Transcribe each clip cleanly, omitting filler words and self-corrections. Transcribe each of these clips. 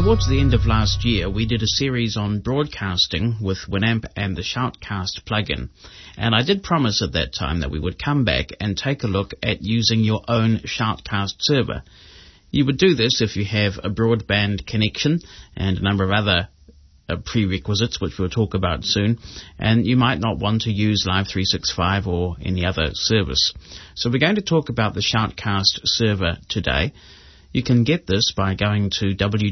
Towards the end of last year, we did a series on broadcasting with Winamp and the Shoutcast plugin. And I did promise at that time that we would come back and take a look at using your own Shoutcast server. You would do this if you have a broadband connection and a number of other prerequisites, which we'll talk about soon, and you might not want to use Live 365 or any other service. So we're going to talk about the Shoutcast server today. You can get this by going to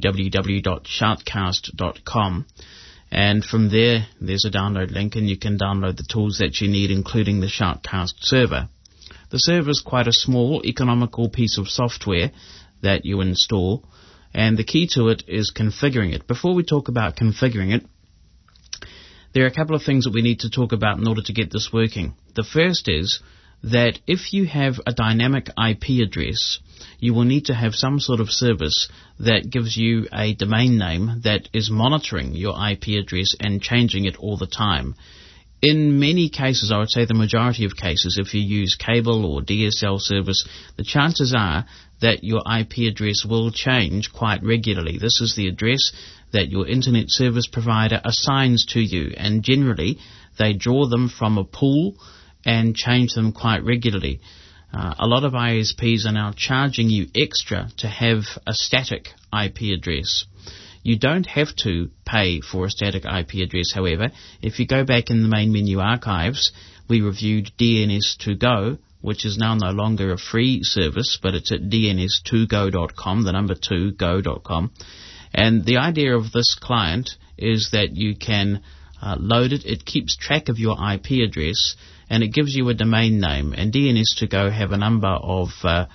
www.shoutcast.com, and from there's a download link, and you can download the tools that you need, including the Shoutcast server. The server is quite a small, economical piece of software that you install, and the key to it is configuring it. Before we talk about configuring it, there are a couple of things that we need to talk about in order to get this working. The first is that if you have a dynamic IP address, you will need to have some sort of service that gives you a domain name that is monitoring your IP address and changing it all the time. In many cases, I would say the majority of cases, if you use cable or DSL service, the chances are that your IP address will change quite regularly. This is the address that your internet service provider assigns to you, and generally they draw them from a pool and change them quite regularly. A lot of ISPs are now charging you extra to have a static IP address. You don't have to pay for a static IP address, however. If you go back in the main menu archives, we reviewed DNS2Go, which is now no longer a free service, but it's at dns2go.com, the number 2, go.com. And the idea of this client is that you can load it. It keeps track of your IP address, and it gives you a domain name. And DNS2Go have a number of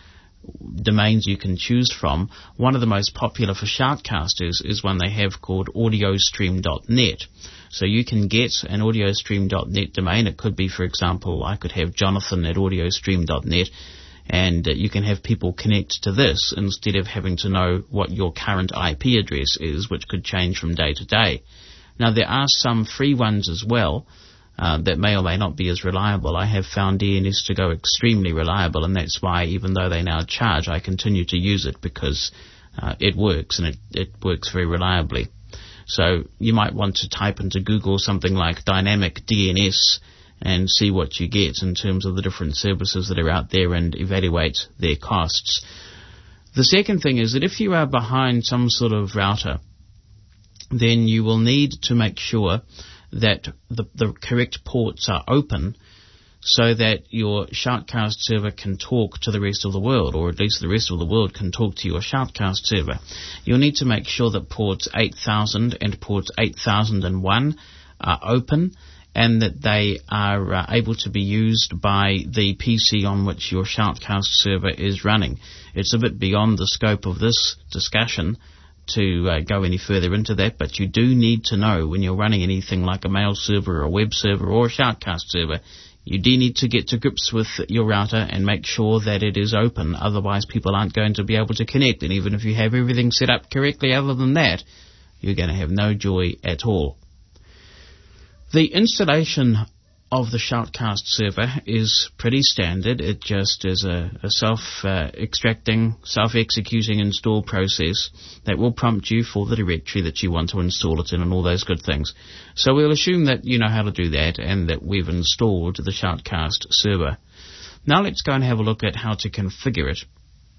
domains you can choose from. One of the most popular for Shoutcasters is one they have called audiostream.net. So you can get an audiostream.net domain. It could be, for example, I could have Jonathan at audiostream.net, and you can have people connect to this instead of having to know what your current IP address is, which could change from day to day. Now, there are some free ones as well that may or may not be as reliable. I have found DNS2Go extremely reliable, and that's why, even though they now charge, I continue to use it because it works, and it works very reliably. So you might want to type into Google something like dynamic DNS and see what you get in terms of the different services that are out there and evaluate their costs. The second thing is that if you are behind some sort of router, then you will need to make sure that the correct ports are open so that your Shoutcast server can talk to the rest of the world, or at least the rest of the world can talk to your Shoutcast server. You'll need to make sure that ports 8000 and ports 8001 are open, and that they are able to be used by the PC on which your Shoutcast server is running. It's a bit beyond the scope of this discussion to go any further into that, but you do need to know when you're running anything like a mail server or a web server or a Shoutcast server, you do need to get to grips with your router and make sure that it is open. Otherwise, people aren't going to be able to connect, and even if you have everything set up correctly other than that, you're going to have no joy at all. The installation of the Shoutcast server is pretty standard. It just is a self-extracting, self-executing install process that will prompt you for the directory that you want to install it in and all those good things. So we'll assume that you know how to do that and that we've installed the Shoutcast server. Now let's go and have a look at how to configure it.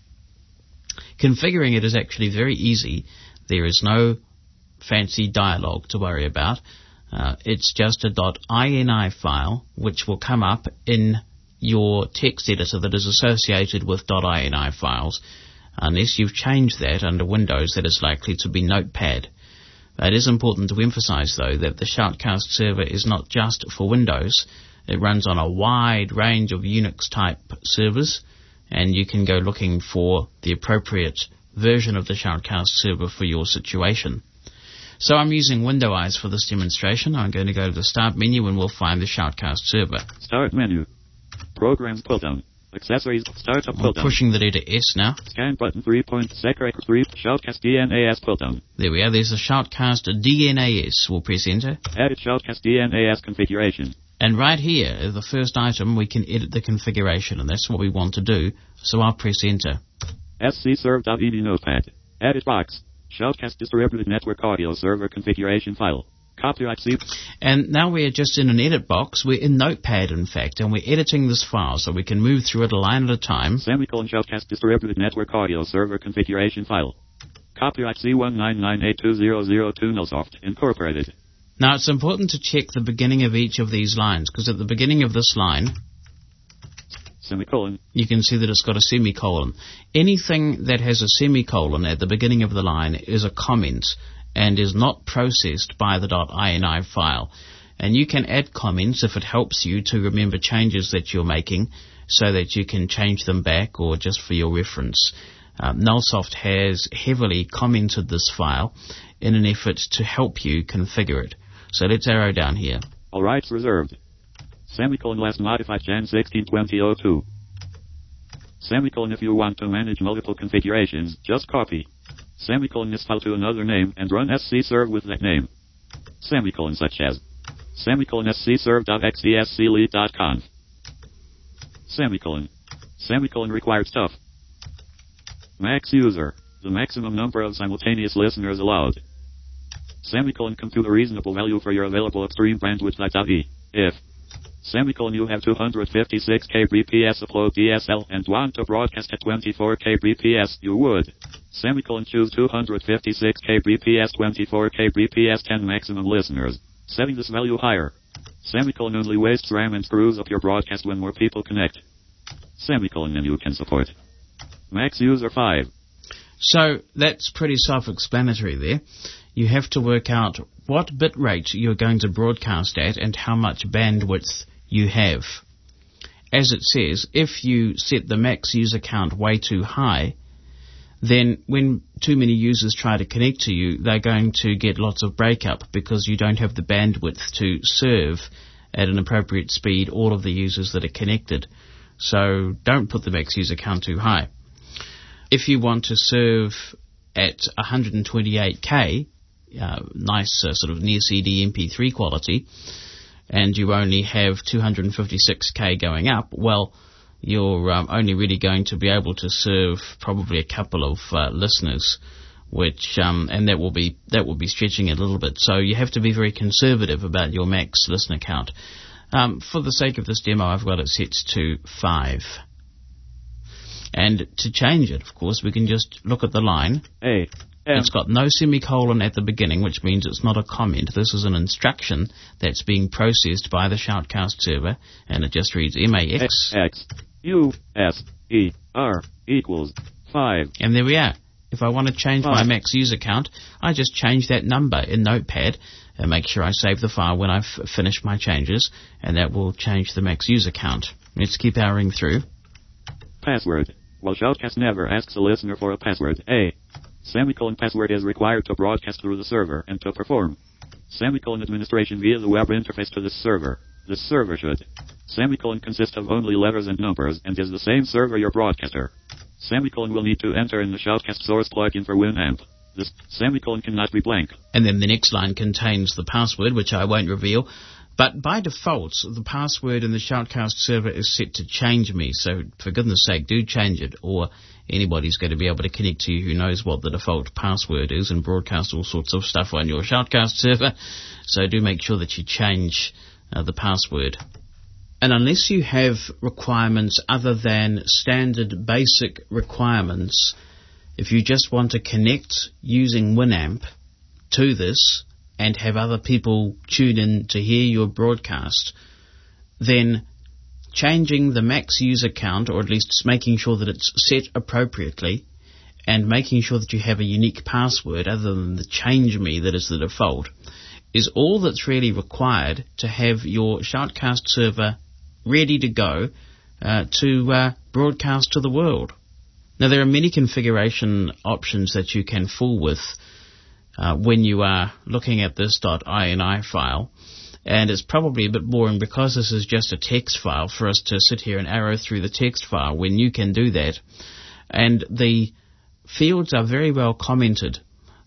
Configuring it is actually very easy. There is no fancy dialogue to worry about. It's just a .ini file which will come up in your text editor that is associated with .ini files. Unless you've changed that under Windows, that is likely to be Notepad. It is important to emphasize, though, that the Shoutcast server is not just for Windows. It runs on a wide range of Unix-type servers, and you can go looking for the appropriate version of the Shoutcast server for your situation. So I'm using Window Eyes for this demonstration. I'm going to go to the Start menu and we'll find the Shoutcast server. Start menu. Programs pull down. Accessories. Startup pull down. Pushing the letter S now. Scan button 3 point. Secret 3. Shoutcast DNAS pull down. There we are. There's a Shoutcast DNAS. We'll press enter. Edit Shoutcast DNAS configuration. And right here, the first item, we can edit the configuration, and that's what we want to do. So I'll press enter. scserve.ed notepad. Edit box. Shoutcast Distributed Network Audio Server Configuration File. Copyright C. And now we're just in an edit box. We're in Notepad, in fact, and we're editing this file so we can move through it a line at a time. Semicolon Shoutcast Distributed Network Audio Server Configuration File. Copyright C199820002 Nullsoft, Incorporated. Now, it's important to check the beginning of each of these lines, because at the beginning of this line, semicolon, you can see that it's got a semicolon. Anything that has a semicolon at the beginning of the line is a comment and is not processed by the .ini file. And you can add comments if it helps you to remember changes that you're making so that you can change them back or just for your reference. Nullsoft has heavily commented this file in an effort to help you configure it. So let's arrow down here. All rights reserved. Semicolon last modified Jan 16, 2002. Semicolon if you want to manage multiple configurations, just copy. Semicolon this file to another name and run scserve with that name. Semicolon such as semicolon scserve.xdsclead.conf. Semicolon. Semicolon required stuff. Max user. The maximum number of simultaneous listeners allowed. Semicolon compute a reasonable value for your available upstream bandwidth.e. If semicolon you have 256 kbps upload DSL and want to broadcast at 24 kbps, you would. Semicolon choose 256 kbps 24 kbps 10 maximum listeners. Setting this value higher. Semicolon only wastes RAM and screws up your broadcast when more people connect. Semicolon and you can support. Max user 5. So that's pretty self-explanatory there. You have to work out what bit rate you're going to broadcast at and how much bandwidth you have. As it says, if you set the max user count way too high, then when too many users try to connect to you, they're going to get lots of breakup because you don't have the bandwidth to serve at an appropriate speed all of the users that are connected. So don't put the max user count too high. If you want to serve at 128K, nice sort of near CD MP3 quality, and you only have 256K going up, well, you're only really going to be able to serve probably a couple of listeners, which and that will be stretching it a little bit. So you have to be very conservative about your max listener count. For the sake of this demo, I've got it set to 5. And to change it, of course, we can just look at the line. It's got no semicolon at the beginning, which means it's not a comment. This is an instruction that's being processed by the Shoutcast server, and it just reads MAX XUSER equals 5. And there we are. If I want to change my max user count, I just change that number in Notepad and make sure I save the file when I've finished my changes, and that will change the max user count. Let's keep arrowing through. Password. While Shoutcast never asks a listener for a password, semicolon password is required to broadcast through the server and to perform semicolon administration via the web interface to this server. This server should semicolon consist of only letters and numbers and is the same server your broadcaster. Semicolon will need to enter in the Shoutcast source plugin for Winamp. This semicolon cannot be blank. And then the next line contains the password, which I won't reveal. But by default, the password in the Shoutcast server is set to change me. So for goodness sake, do change it, or anybody's going to be able to connect to you who knows what the default password is and broadcast all sorts of stuff on your Shoutcast server. So do make sure that you change the password. And unless you have requirements other than standard basic requirements, if you just want to connect using Winamp to this and have other people tune in to hear your broadcast, then changing the max user count, or at least making sure that it's set appropriately, and making sure that you have a unique password other than the change me that is the default, is all that's really required to have your Shoutcast server ready to go to broadcast to the world. Now, there are many configuration options that you can fool with when you are looking at this .ini file, and it's probably a bit boring because this is just a text file for us to sit here and arrow through the text file when you can do that. And the fields are very well commented,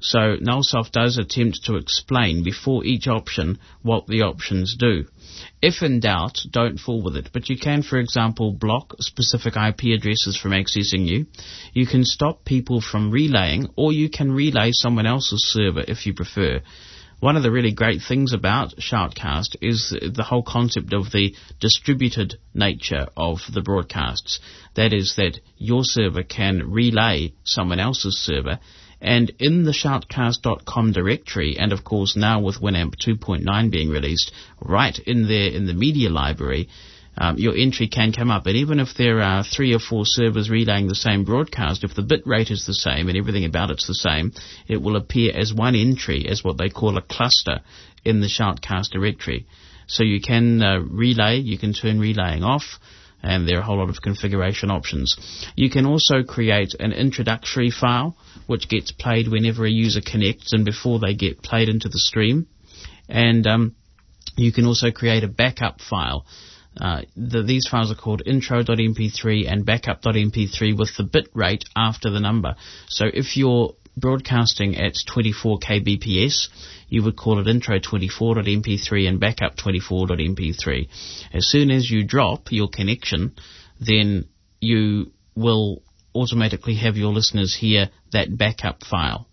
So Nullsoft does attempt to explain before each option what the options do. If in doubt, don't fool with it, but you can, for example, block specific IP addresses from accessing you. You can stop people from relaying, or you can relay someone else's server if you prefer. One of the really great things about Shoutcast is the whole concept of the distributed nature of the broadcasts. That is, that your server can relay someone else's server, and in the shoutcast.com directory, and of course now with Winamp 2.9 being released, right in there in the media library, your entry can come up. And even if there are 3 or 4 servers relaying the same broadcast, if the bit rate is the same and everything about it's the same, it will appear as one entry, as what they call a cluster, in the Shoutcast directory. So you can relay, you can turn relaying off, and there are a whole lot of configuration options. You can also create an introductory file, which gets played whenever a user connects and before they get played into the stream. And you can also create a backup file. These files are called intro.mp3 and backup.mp3 with the bit rate after the number. So if you're broadcasting at 24 kbps, you would call it intro24.mp3 and backup24.mp3. As soon as you drop your connection, then you will automatically have your listeners hear that backup file.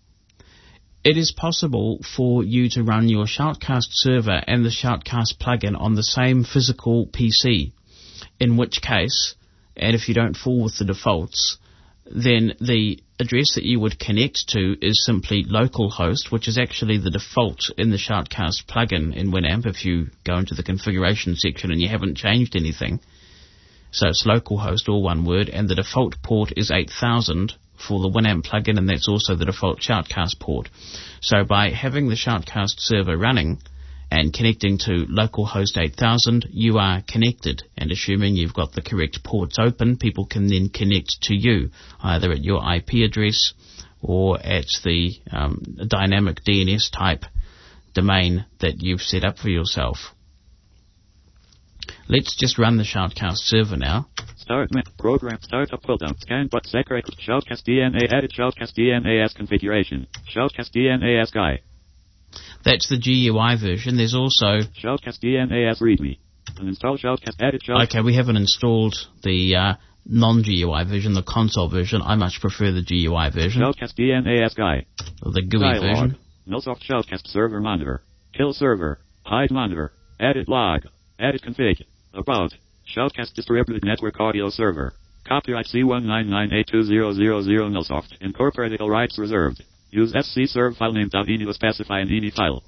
It is possible for you to run your Shoutcast server and the Shoutcast plugin on the same physical PC, in which case, and if you don't fool with the defaults, then the address that you would connect to is simply localhost, which is actually the default in the Shoutcast plugin in Winamp if you go into the configuration section and you haven't changed anything. So it's localhost, all one word, and the default port is 8000 for the Winamp plugin, and that's also the default Shoutcast port. So by having the Shoutcast server running and connecting to localhost 8000, you are connected, and assuming you've got the correct ports open, people can then connect to you, either at your IP address or at the dynamic DNS type domain that you've set up for yourself. Let's just run the Shoutcast server now. Start program startup pull down scan but secret Shoutcast DNA edit Shoutcast DNAS configuration Shoutcast DNAS guy. That's the GUI version. There's also Shoutcast DNAS readme. Uninstall Shoutcast edit Shoutcast. Okay, we haven't installed the non-GUI version, the console version. I much prefer the GUI version. Shoutcast DNAS guy. Or the GUI Dialog. version. Nullsoft Shoutcast server monitor. Kill server. Hide monitor. Edit log. Edit config. About. Shoutcast distributed network audio server. Copyright C199820000 Nullsoft. Incorporated all rights reserved. Use scserv filename.ini to specify an ini file.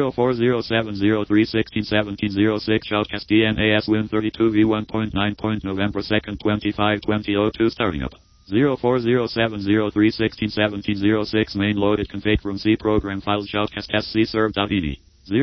040703161706 Shoutcast DNAS Win32 v1.9. November 2nd 25 2002 starting up. 040703161706 main loaded config from C program files Shoutcast scserv.ini.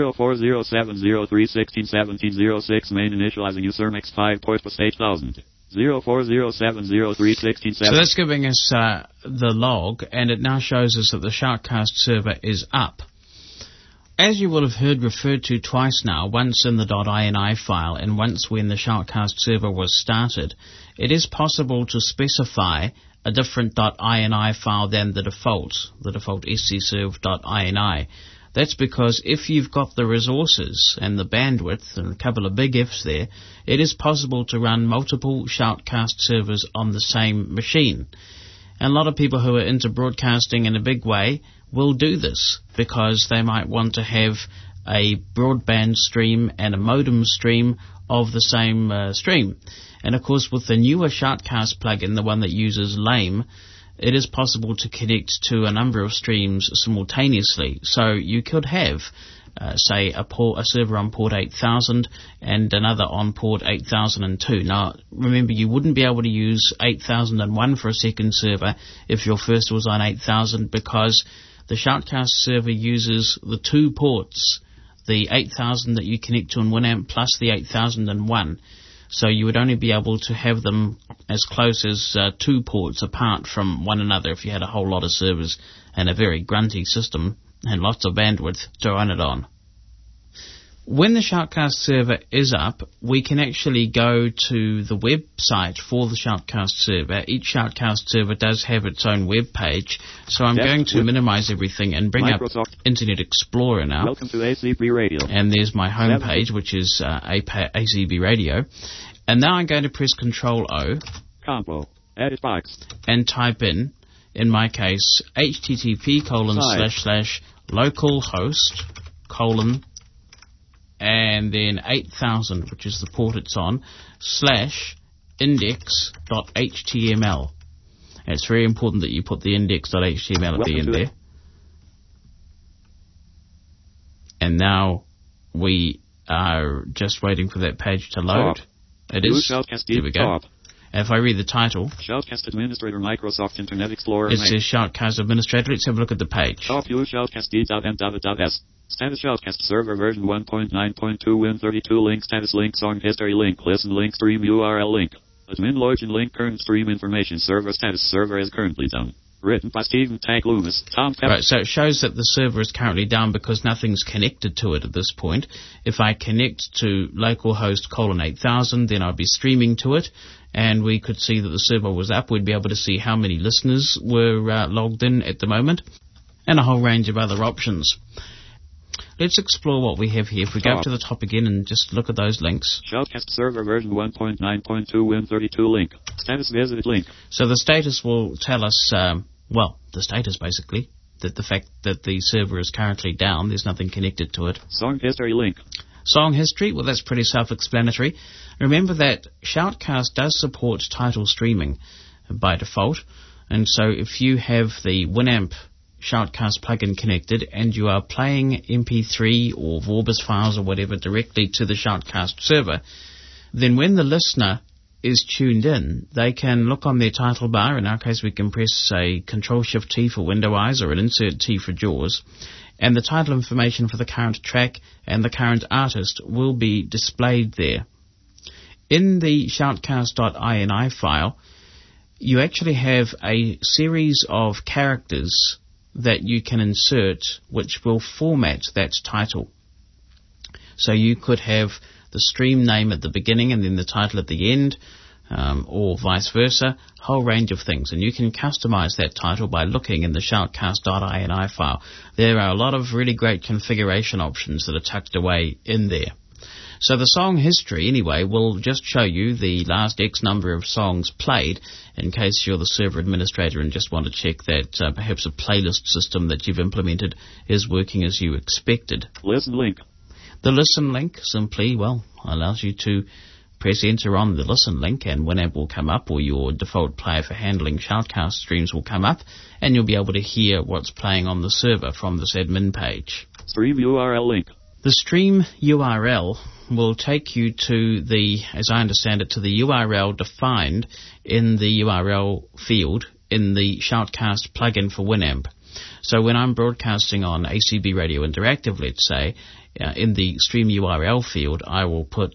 040703161706 main initializing user X5 port plus 8000. 0407031617. So that's giving us the log, and it now shows us that the Shoutcast server is up. As you will have heard referred to twice now, once in the .ini file and once when the Shoutcast server was started, it is possible to specify a different .ini file than the default scserv.ini. That's because if you've got the resources and the bandwidth, and a couple of big ifs there, it is possible to run multiple Shoutcast servers on the same machine. And a lot of people who are into broadcasting in a big way will do this because they might want to have a broadband stream and a modem stream of the same stream. And of course with the newer Shoutcast plugin, the one that uses LAME, it is possible to connect to a number of streams simultaneously. So you could have, say, a server on port 8000 and another on port 8002. Now, remember, you wouldn't be able to use 8001 for a second server if your first was on 8000 because the Shoutcast server uses the 2 ports, the 8000 that you connect to in Winamp plus the 8001. So you would only be able to have them as close as 2 ports apart from one another if you had a whole lot of servers and a very grunty system and lots of bandwidth to run it on. when the Shoutcast server is up, we can actually go to the website for the Shoutcast server. Each Shoutcast server does have its own web page, so I'm going to minimize everything and bring up Internet Explorer now. Welcome to ACB Radio. And there's my home page, which is ACB Radio. And now I'm going to press Control-O. Combo. Edit box. And type in my case, http://localhost:/ and then 8000, which is the port it's on, /index.html. It's very important that you put the index.html at the end there. And now we are just waiting for that page to load. It is. Here we go. If I read the title, Shoutcast Administrator, Microsoft Internet Explorer. It says Shoutcast Administrator. Let's have a look at the page. Top view Shoutcast d.m.s. Status Shoutcast server version 1.9.2 Win32 link status link song history link listen link stream URL link admin login link current stream information server status server is currently down. Written by Stephen Tag Loomis. Tom Pepper. Right, so it shows that the server is currently down because nothing's connected to it at this point. If I connect to localhost :8000, then I'll be streaming to it, and we could see that the server was up. We'd be able to see how many listeners were logged in at the moment, and a whole range of other options. Let's explore what we have here. If we go up to the top again and just look at those links. Shoutcast server version 1.9.2 Win32 link. Status visited link. So the status will tell us, the status basically, that the fact that the server is currently down, there's nothing connected to it. Song history link. Song history, well, that's pretty self-explanatory. Remember that Shoutcast does support title streaming by default, and so if you have the Winamp Shoutcast plugin connected and you are playing MP3 or Vorbis files or whatever directly to the Shoutcast server, then when the listener is tuned in, they can look on their title bar. In our case, we can press a Control-Shift-T for Window Eyes or an Insert-T for Jaws, and the title information for the current track and the current artist will be displayed there. In the shoutcast.ini file, you actually have a series of characters that you can insert which will format that title. So you could have the stream name at the beginning and then the title at the end, or vice versa, whole range of things. And you can customize that title by looking in the shoutcast.ini file. There are a lot of really great configuration options that are tucked away in there. So the song history, anyway, will just show you the last X number of songs played in case you're the server administrator and just want to check that perhaps a playlist system that you've implemented is working as you expected. Listen link. The listen link simply, allows you to press enter on the listen link and Winamp will come up, or your default player for handling Shoutcast streams will come up, and you'll be able to hear what's playing on the server from this admin page. Stream URL link. The stream URL will take you to as I understand it, to the URL defined in the URL field in the Shoutcast plugin for Winamp. So when I'm broadcasting on ACB Radio Interactive, let's say, in the stream URL field, I will put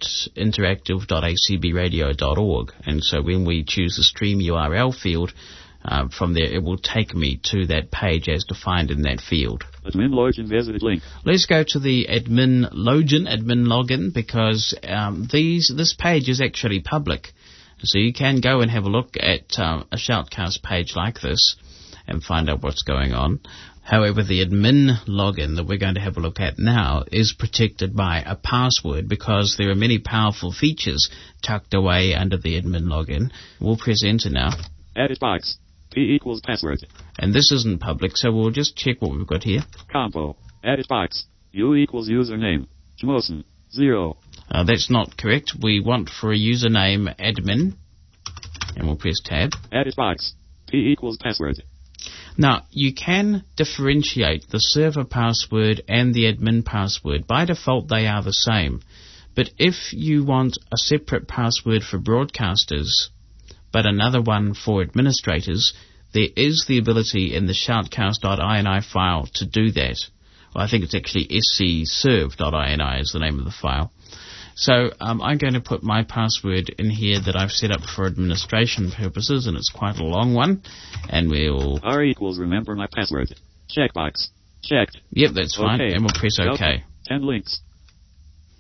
interactive.acbradio.org. And so when we choose the stream URL field, from there it will take me to that page as defined in that field. Admin login visited link. Let's go to the admin login, because this page is actually public. So you can go and have a look at a Shoutcast page like this and find out what's going on. However, the admin login that we're going to have a look at now is protected by a password because there are many powerful features tucked away under the admin login. We'll press enter now. Edit box. P = password. And this isn't public, so we'll just check what we've got here. Combo. Edit box. U = username. Schmosen. 0. That's not correct. We want for a username admin. And we'll press tab. Edit box. P = password. Now, you can differentiate the server password and the admin password. By default, they are the same. But if you want a separate password for broadcasters, but another one for administrators, there is the ability in the shoutcast.ini file to do that. Well, I think it's actually scserve.ini is the name of the file. So I'm going to put my password in here that I've set up for administration purposes, and it's quite a long one. And we'll... R = remember my password. Checkbox. Checked. Yep, that's fine. Okay. And we'll press OK. 10 links.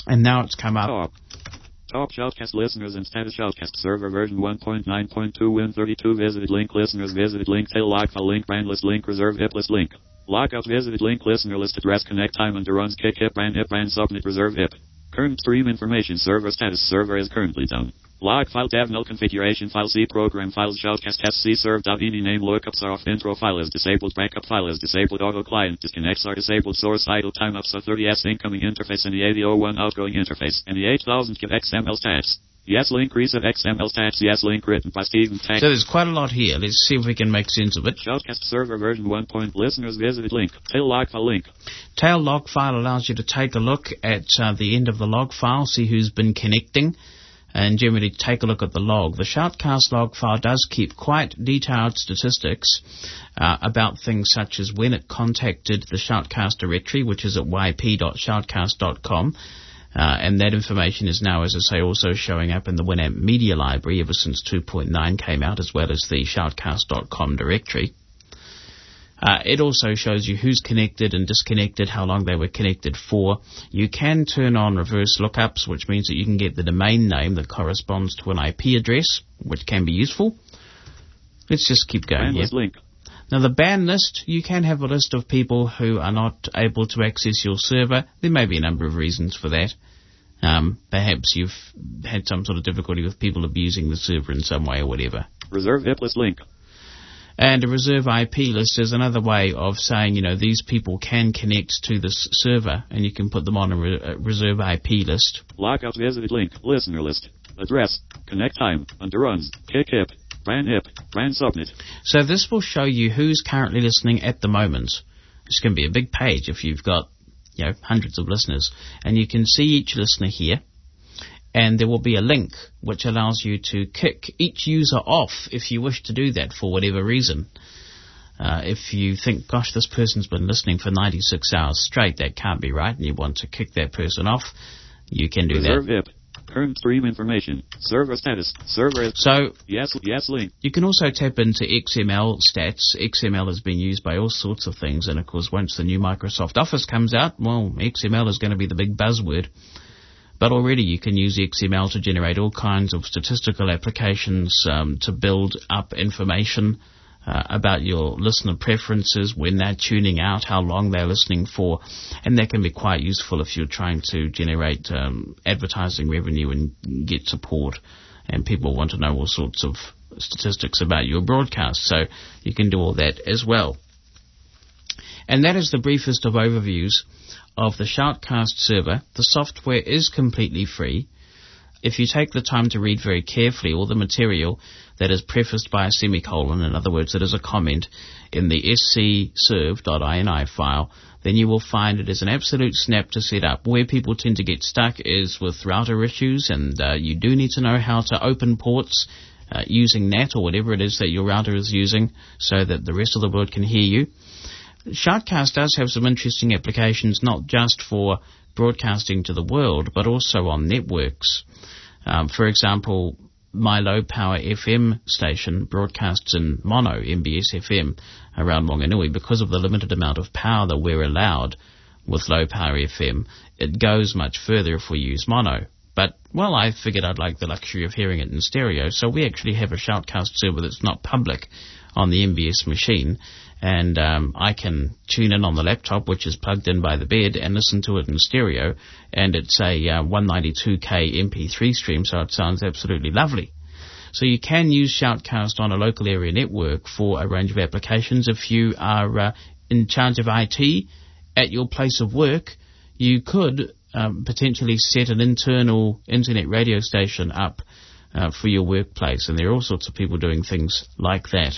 And now it's come up. Top Shoutcast listeners and status Shoutcast server version 1.9.2 Win32 visited link listeners visited link tail lock file link brand list link reserve hip list link lockout visited link listener list address connect time underruns kick hip brand subnet reserve hip current stream information server status server is currently down log file tab null configuration file C program files Shoutcast sc serve.ini name lookups are off intro file is disabled backup file is disabled auto client disconnects are disabled source idle timeouts are 30s incoming interface and the AV01 outgoing interface and the 8000 XML stats yes link reset XML stats yes link written by Stephen Tech. So there's quite a lot here. Let's see if we can make sense of it. Shoutcast server version 1. Listeners visited link tail log file link. Tail log file allows you to take a look at the end of the log file, see who's been connecting, and generally take a look at the log. The Shoutcast log file does keep quite detailed statistics about things such as when it contacted the Shoutcast directory, which is at yp.shoutcast.com, and that information is now, as I say, also showing up in the Winamp Media Library ever since 2.9 came out, as well as the shoutcast.com directory. It also shows you who's connected and disconnected, how long they were connected for. You can turn on reverse lookups, which means that you can get the domain name that corresponds to an IP address, which can be useful. Let's just keep going here. Link. Now, the ban list, you can have a list of people who are not able to access your server. There may be a number of reasons for that. Perhaps you've had some sort of difficulty with people abusing the server in some way or whatever. Reserve IP list link. And a reserve IP list is another way of saying, these people can connect to this server, and you can put them on a reserve IP list. Lockout visited link, listener list, address, connect time, underruns, kick hip, brand subnet. So this will show you who's currently listening at the moment. It's going to be a big page if you've got, hundreds of listeners. And you can see each listener here. And there will be a link which allows you to kick each user off if you wish to do that for whatever reason. If you think, gosh, this person's been listening for 96 hours straight, that can't be right, and you want to kick that person off, you can do Reserve that. IP. Current stream information. Server status. Server. So, yes link. You can also tap into XML stats. XML has been used by all sorts of things, and of course, once the new Microsoft Office comes out, well, XML is going to be the big buzzword. But already you can use XML to generate all kinds of statistical applications to build up information about your listener preferences, when they're tuning out, how long they're listening for, and that can be quite useful if you're trying to generate advertising revenue and get support, and people want to know all sorts of statistics about your broadcast, so you can do all that as well. And that is the briefest of overviews of the Shoutcast server. The software is completely free. If you take the time to read very carefully all the material that is prefaced by a semicolon, in other words, it is a comment, in the scserve.ini file, then you will find it is an absolute snap to set up. Where people tend to get stuck is with router issues, and you do need to know how to open ports using NAT or whatever it is that your router is using so that the rest of the world can hear you. Shoutcast does have some interesting applications, not just for broadcasting to the world, but also on networks. For example, my low-power FM station broadcasts in mono, MBS FM, around Wanganui. Because of the limited amount of power that we're allowed with low-power FM, it goes much further if we use mono. But, well, I figured I'd like the luxury of hearing it in stereo, so we actually have a Shoutcast server that's not public on the MBS machine, and I can tune in on the laptop, which is plugged in by the bed, and listen to it in stereo, and it's a 192K MP3 stream, so it sounds absolutely lovely. So you can use Shoutcast on a local area network for a range of applications. If you are in charge of IT at your place of work, you could potentially set an internal internet radio station up for your workplace, and there are all sorts of people doing things like that.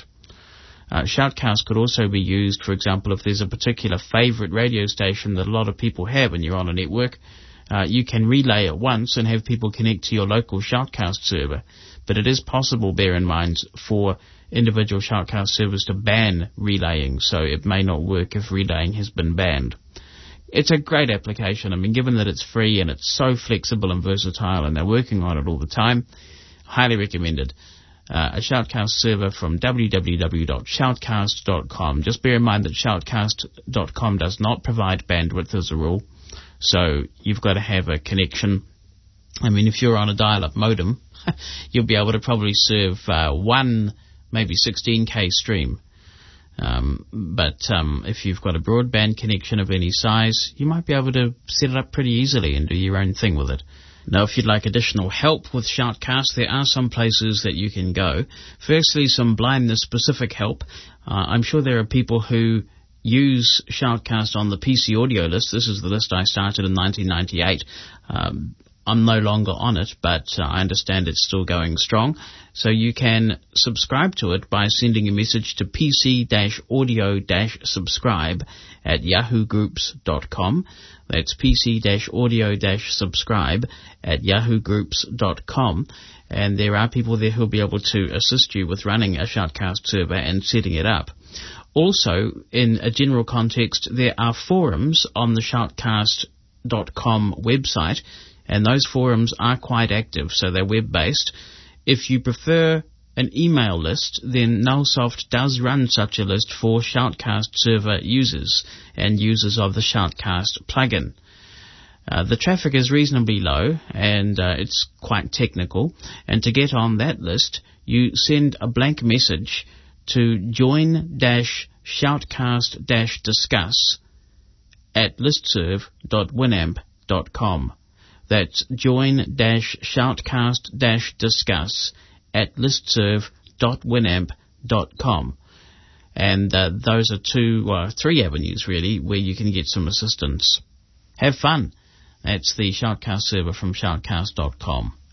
Shoutcast could also be used, for example, if there's a particular favorite radio station that a lot of people have and you're on a network, you can relay it once and have people connect to your local Shoutcast server. But it is possible, bear in mind, for individual Shoutcast servers to ban relaying, so it may not work if relaying has been banned. It's a great application. I mean, given that it's free and it's so flexible and versatile and they're working on it all the time, highly recommended. A Shoutcast server from www.shoutcast.com. Just bear in mind that shoutcast.com does not provide bandwidth as a rule, So you've got to have a connection. I mean, if you're on a dial-up modem, you'll be able to probably serve one, maybe 16K stream. But if you've got a broadband connection of any size, you might be able to set it up pretty easily and do your own thing with it. Now, if you'd like additional help with Shoutcast, there are some places that you can go. Firstly, some blindness-specific help. I'm sure there are people who use Shoutcast on the PC audio list. This is the list I started in 1998. I'm no longer on it, but I understand it's still going strong. So you can subscribe to it by sending a message to pc-audio-subscribe at yahoogroups.com. That's pc-audio-subscribe at yahoogroups.com. And there are people there who'll be able to assist you with running a Shoutcast server and setting it up. Also, in a general context, there are forums on the shoutcast.com website, and those forums are quite active, so they're web-based. If you prefer an email list, then Nullsoft does run such a list for Shoutcast server users and users of the Shoutcast plugin. The traffic is reasonably low, and it's quite technical. And to get on that list, you send a blank message to join-shoutcast-discuss at listserv.winamp.com. That's join-shoutcast-discuss at listserv.winamp.com. And those are three avenues, really, where you can get some assistance. Have fun. That's the Shoutcast server from shoutcast.com.